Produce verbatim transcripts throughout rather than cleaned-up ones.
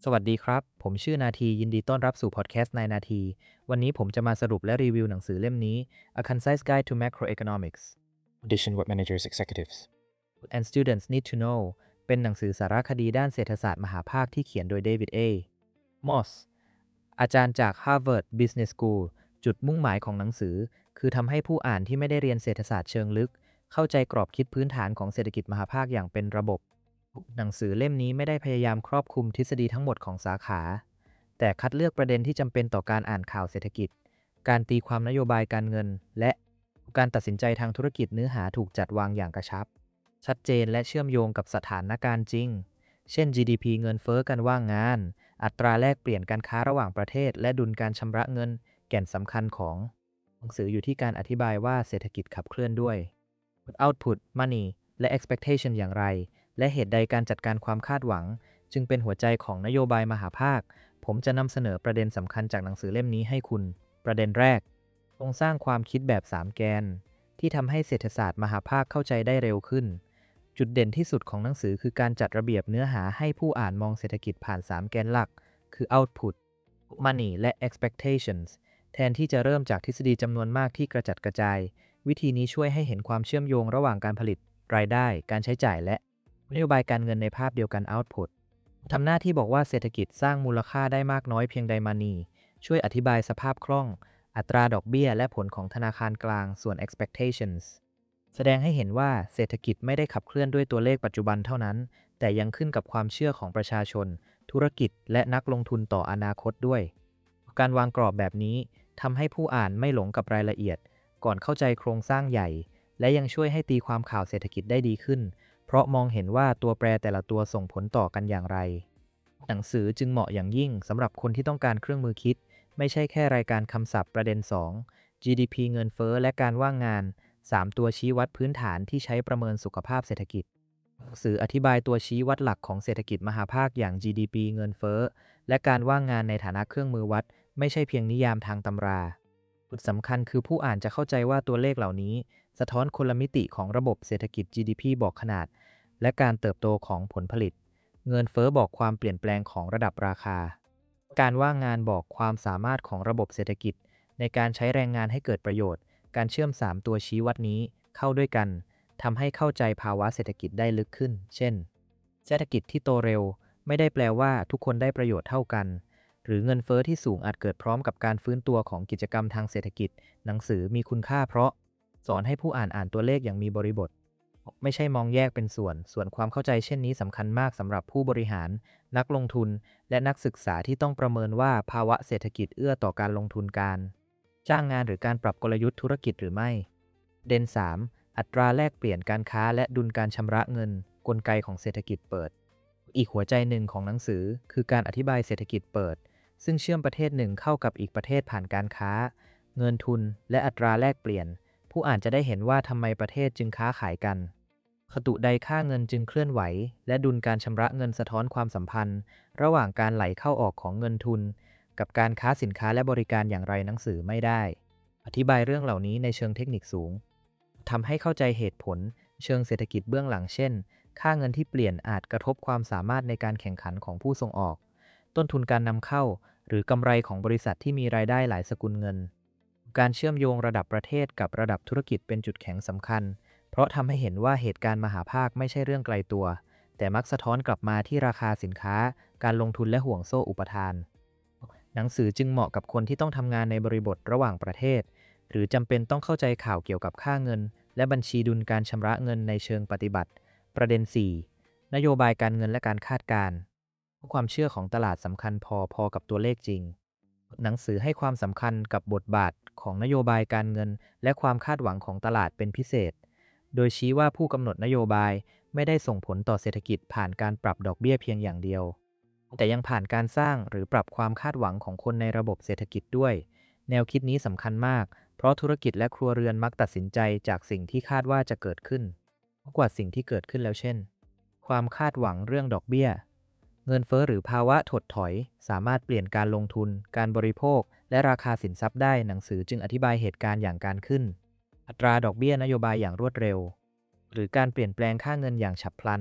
สวัสดีครับ ผมชื่อนาทียินดีต้อนรับสู่พอดแคสต์นายนาที วันนี้ผมจะมาสรุปและรีวิวหนังสือเล่มนี้ A Concise Guide to Macroeconomics Audition What Managers Executives and Students Need to Know เป็นหนังสือสารคดีด้านเศรษฐศาสตร์มหาภาคที่เขียนโดยเดวิด เอ มอส อาจารย์จาก Harvard Business School จุดมุ่งหมายของหนังสือคือทำให้ผู้อ่านที่ไม่ได้เรียนเศรษฐศาสตร์เชิงลึกเข้าใจกรอบคิดพื้นฐานของเศรษฐกิจมหาภาคอย่างเป็นระบบ หนังสือเล่มนี้ไม่ได้พยายามครอบคลุมทฤษฎีทั้งหมดของสาขา แต่คัดเลือกประเด็นที่จำเป็นต่อการอ่านข่าวเศรษฐกิจ การตีความนโยบายการเงิน และการตัดสินใจทางธุรกิจเนื้อหาถูกจัดวางอย่างกระชับ ชัดเจนและเชื่อมโยงกับสถานการณ์จริง เช่น จี ดี พี เงินเฟ้อการว่างงาน อัตราแลกเปลี่ยนการค้าระหว่างประเทศ และดุลการชำระเงิน แก่นสำคัญของหนังสืออยู่ที่การอธิบายว่าเศรษฐกิจขับเคลื่อนด้วย output money และ expectation อย่างไร และเหตุใดการจัดการความคาดหวัง จึงเป็นหัวใจของนโยบายมหาภาค ผมจะนำเสนอประเด็นสำคัญจากหนังสือเล่มนี้ให้คุณ ประเด็นแรกโครงสร้างความคิดแบบสามแกน ที่ทำให้เศรษฐศาสตร์มหาภาคเข้าใจได้เร็วขึ้น จุดเด่นที่สุดของหนังสือคือการจัดระเบียบเนื้อหาให้ผู้อ่านมองเศรษฐกิจผ่านสามแกนหลัก คือ output money และ expectations แทนที่จะเริ่มจากทฤษฎีจำนวนมากที่กระจัดกระจาย วิธีนี้ช่วยให้เห็นความเชื่อมโยงระหว่างการผลิต รายได้ การใช้จ่ายและนโยบายการเงินในภาพเดียวกัน output ทำหน้าที่บอกว่าเศรษฐกิจสร้างมูลค่าได้มากน้อยเพียงใดมานีช่วยอธิบายสภาพคล่อง อัตราดอกเบี้ยและผลของธนาคารกลางส่วน expectations แสดงให้เห็นว่าเศรษฐกิจไม่ได้ขับเคลื่อนด้วยตัวเลขปัจจุบันเท่านั้น แต่ยังขึ้นกับความเชื่อของประชาชน ธุรกิจ และนักลงทุนต่ออนาคตด้วย การวางกรอบแบบนี้ทำให้ผู้อ่านไม่หลงกับรายละเอียด ก่อนเข้าใจโครงสร้างใหญ่ และยังช่วยให้ตีความข่าวเศรษฐกิจได้ดีขึ้น เพราะมองเห็นว่าตัวแปรแต่ละตัวส่งผลต่อกันอย่างไร หนังสือจึงเหมาะอย่างยิ่งสำหรับคนที่ต้องการเครื่องมือคิด ไม่ใช่แค่รายการคำศัพท์ประเด็น สอง จี ดี พี เงินเฟ้อและการว่างงาน สาม ตัวชี้วัดพื้นฐานที่ใช้ประเมินสุขภาพเศรษฐกิจ หนังสืออธิบายตัวชี้วัดหลักของเศรษฐกิจมหาภาคอย่าง จี ดี พี เงินเฟ้อและการว่างงานในฐานะเครื่องมือวัด ไม่ใช่เพียงนิยามทางตำราจุดสำคัญคือผู้อ่านจะเข้าใจว่าตัวเลขเหล่านี้สะท้อนคนละมิติของระบบเศรษฐกิจ จี ดี พี บอกขนาด และการเติบโตของผลผลิต เงินเฟ้อบอกความเปลี่ยนแปลงของระดับราคา การว่างงานบอกความสามารถของระบบเศรษฐกิจในการใช้แรงงานให้เกิดประโยชน์ การเชื่อม สาม ตัวชี้วัดนี้เข้าด้วยกันทำให้เข้าใจภาวะเศรษฐกิจได้ลึกขึ้น เช่น เศรษฐกิจที่โตเร็วไม่ได้แปลว่าทุกคนได้ประโยชน์เท่ากัน หรือเงินเฟ้อที่สูงอาจเกิดพร้อมกับการฟื้นตัวของกิจกรรมทางเศรษฐกิจ หนังสือมีคุณค่าเพราะสอนให้ผู้อ่านอ่านตัวเลขอย่างมีบริบท ไม่ใช่มองแยกเป็นส่วน ส่วนความเข้าใจเช่นนี้สำคัญมากสำหรับผู้บริหาร นักลงทุน และนักศึกษาที่ต้องประเมินว่าภาวะเศรษฐกิจเอื้อต่อการลงทุนการจ้างงานหรือการปรับกลยุทธ์ธุรกิจหรือไม่ เด่น สาม อัตราแลกเปลี่ยนการค้าและดุลการชำระเงิน กลไกของเศรษฐกิจเปิด อีกหัวใจหนึ่งของหนังสือคือการอธิบายเศรษฐกิจเปิด ซึ่งเชื่อมประเทศหนึ่งเข้ากับอีกประเทศผ่านการค้า เงินทุน และอัตราแลกเปลี่ยน ผู้อ่านจะได้เห็นว่าทำไมประเทศจึงค้าขายกันคตุใดค่าเงินจึงเคลื่อนไหว และดุลการชำระเงินสะท้อนความสัมพันธ์ ระหว่างการไหลเข้าออกของเงินทุน กับการค้าสินค้าและบริการอย่างไรหนังสือไม่ได้ อธิบายเรื่องเหล่านี้ในเชิงเทคนิคสูงทำให้เข้าใจเหตุผล เชิงเศรษฐกิจเบื้องหลังเช่น ค่าเงินที่เปลี่ยนอาจกระทบความสามารถในการแข่งขันของผู้ส่งออก ต้นทุนการนำเข้า หรือกำไรของบริษัทที่มีรายได้หลายสกุลเงิน การเชื่อมโยงระดับประเทศกับระดับธุรกิจเป็นจุดแข็งสำคัญ เพราะทำให้เห็นว่าเหตุการณ์มหาภาคไม่ใช่เรื่องไกลตัว แต่มักสะท้อนกลับมาที่ราคาสินค้า การลงทุนและห่วงโซ่อุปทาน หนังสือจึงเหมาะกับคนที่ต้องทำงานในบริบทระหว่างประเทศ หรือจำเป็นต้องเข้าใจข่าวเกี่ยวกับค่าเงิน และบัญชีดุลการชำระเงินในเชิงปฏิบัติ ประเด็น สี่ นโยบายการเงินและการคาดการณ์ความเชื่อของตลาดสำคัญพอพอกับตัวเลขจริง หนังสือให้ความสำคัญกับบทบาทของนโยบายการเงิน และความคาดหวังของตลาดเป็นพิเศษ โดยชี้ว่าผู้กำหนดนโยบายไม่ได้ส่งผลต่อเศรษฐกิจผ่านการปรับดอกเบี้ยเพียงอย่างเดียว แต่ยังผ่านการสร้างหรือปรับความคาดหวังของคนในระบบเศรษฐกิจด้วย แนวคิดนี้สำคัญมาก เพราะธุรกิจและครัวเรือนมักตัดสินใจจากสิ่งที่คาดว่าจะเกิดขึ้นมากกว่าสิ่งที่เกิดขึ้นแล้วเช่น ความคาดหวังเรื่องดอกเบี้ย เงินเฟ้อหรือภาวะถดถอย สามารถเปลี่ยนการลงทุน การบริโภค และราคาสินทรัพย์ได้ หนังสือจึงอธิบายเหตุการณ์อย่างการขึ้น อัตราดอกเบี้ยนโยบายอย่างรวดเร็ว หรือการเปลี่ยนแปลงค่าเงินอย่างฉับพลัน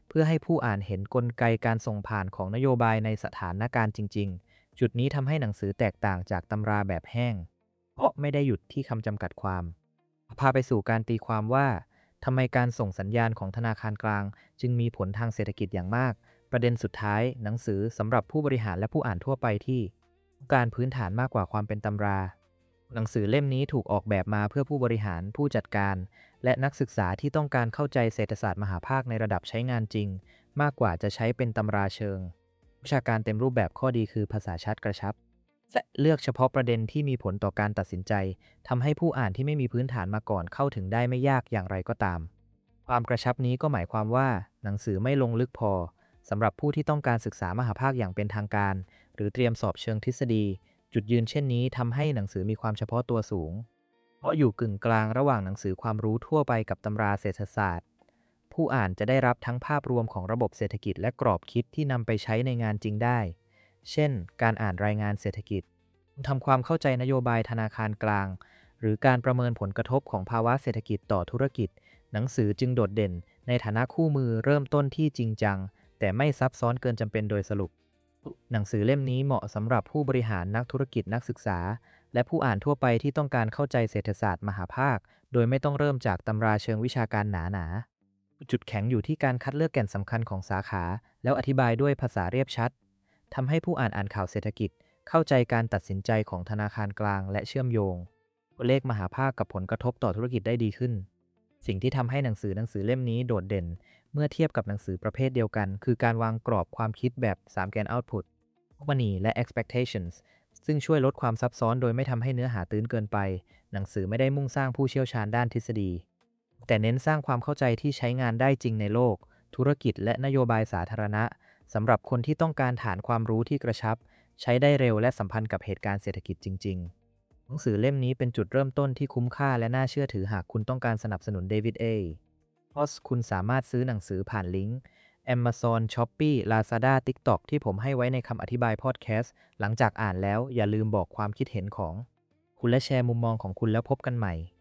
เพื่อให้ผู้อ่านเห็นกลไกการส่งผ่านของนโยบายในสถานการณ์จริงๆ จุดนี้ทำให้หนังสือแตกต่างจากตำราแบบแห้ง เพราะไม่ได้หยุดที่คำจำกัดความ พาไปสู่การตีความว่าทำไมการส่งสัญญาณของธนาคารกลางจึงมีผลทางเศรษฐกิจอย่างมาก ประเด็นสุดท้ายหนังสือสำหรับผู้บริหารและผู้อ่านทั่วไปที่ต้องการพื้นฐานมากกว่าความเป็นตำรา หนังสือเล่มนี้ถูกออกแบบมาเพื่อผู้บริหารผู้จัดการ และนักศึกษาที่ต้องการเข้าใจเศรษฐศาสตร์มหาภาคในระดับใช้งานจริง มากกว่าจะใช้เป็นตำราเชิงวิชาการเต็มรูปแบบข้อดีคือภาษาชัดกระชับและเลือกเฉพาะประเด็นที่มีผลต่อการตัดสินใจทำให้ผู้อ่านที่ไม่มีพื้นฐานมาก่อนเข้าถึงได้ไม่ยากอย่างไรก็ตาม ความกระชับนี้ก็หมายความว่าหนังสือไม่ลงลึกพอสำหรับผู้ที่ต้องการศึกษามหาภาคอย่างเป็นทางการ หรือเตรียมสอบเชิงทฤษฎี จุดยืนเช่นนี้ทำให้หนังสือมีความเฉพาะตัวสูง เพราะอยู่กึ่งกลางระหว่างหนังสือความรู้ทั่วไปกับตำราเศรษฐศาสตร์ ผู้อ่านจะได้รับทั้งภาพรวมของระบบเศรษฐกิจและกรอบคิดที่นำไปใช้ในงานจริงได้ เช่น การอ่านรายงานเศรษฐกิจทำความเข้าใจนโยบายธนาคารกลาง หรือการประเมินผลกระทบของภาวะเศรษฐกิจต่อธุรกิจ หนังสือจึงโดดเด่นในฐานะคู่มือเริ่มต้นที่จริงจัง แต่ไม่ซับซ้อนเกินจำเป็นโดยสรุป หนังสือเล่มนี้เหมาะสำหรับผู้บริหารนักธุรกิจนักศึกษา และผู้อ่านทั่วไปที่ต้องการเข้าใจเศรษฐศาสตร์มหาภาค โดยไม่ต้องเริ่มจากตำราเชิงวิชาการหนาๆ จุดแข็งอยู่ที่การคัดเลือกแก่นสำคัญของสาขา แล้วอธิบายด้วยภาษาเรียบชัดทำให้ผู้อ่านอ่านข่าวเศรษฐกิจเข้าใจการตัดสินใจของธนาคารกลางและเชื่อมโยงตัวเลขมหาภาคกับผลกระทบต่อธุรกิจได้ดีขึ้น สิ่งที่ทำให้หนังสือหนังสือเล่มนี้โดดเด่นเมื่อเทียบกับหนังสือประเภทเดียวกัน คือการวางกรอบความคิดแบบสามแกน Output Money และ Expectations ซึ่งช่วยลดความซับซ้อนโดยไม่ทำให้เนื้อหาตื้นเกินไป หนังสือไม่ได้มุ่งสร้างผู้เชี่ยวชาญด้านทฤษฎี แต่เน้นสร้างความเข้าใจที่ใช้งานได้จริงในโลก ธุรกิจและนโยบายสาธารณะสำหรับคนที่ต้องการฐานความรู้ที่กระชับ ใช้ได้เร็วและสัมพันธ์กับเหตุการณ์เศรษฐกิจจริงๆ หนังสือเล่มนี้เป็นจุดเริ่มต้นที่คุ้มค่าและน่าเชื่อถือหากคุณต้องการสนับสนุนเดวิด เอ พอสคุณสามารถซื้อหนังสือผ่านลิงก์ Amazon Shopee Lazada TikTok ที่ผมให้ไว้ในคำอธิบายพอดแคสต์หลังจากอ่านแล้วอย่าลืมบอกความคิดเห็นของคุณและแชร์มุมมองของคุณแล้วพบกันใหม่